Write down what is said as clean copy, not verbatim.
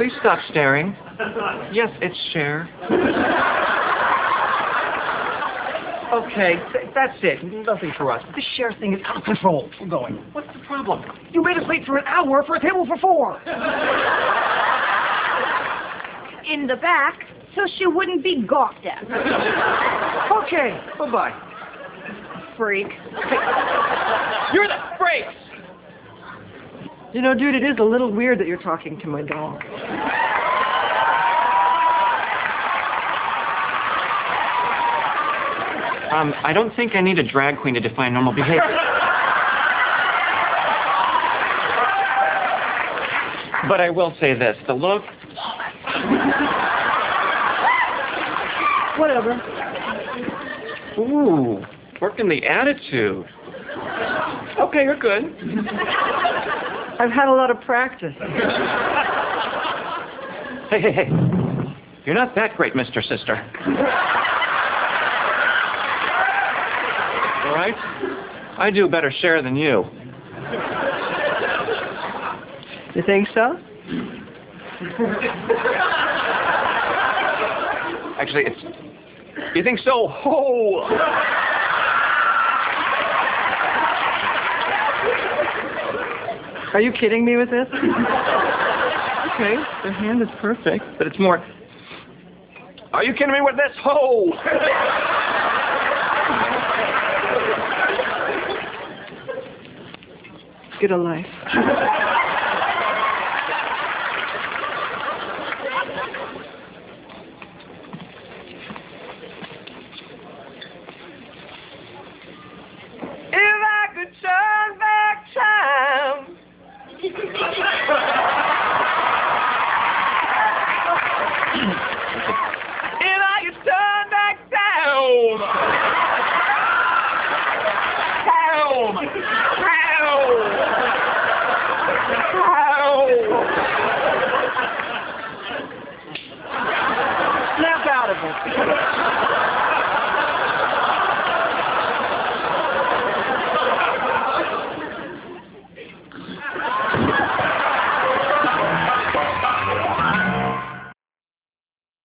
Please stop staring. Yes, it's Cher. Okay, that's it. Nothing for us. This Cher thing is out of control. We're going. What's the problem? You made us wait for an hour for a table for 4. In the back, so she wouldn't be gawked at. Okay, bye-bye. Freak. You're the brakes! You know, dude, it is a little weird that you're talking to my dog. I don't think I need a drag queen to define normal behavior. But I will say this, the look... Whatever. Ooh, working the attitude. Okay, you're good. I've had a lot of practice. Hey. You're not that great, Mr. Sister. All right? I do better Cher than you. You think so? Actually, it's... You think so? Ho! Are you kidding me with this? Okay, the hand is perfect, but it's more... Are you kidding me with this? Ho! Get a life.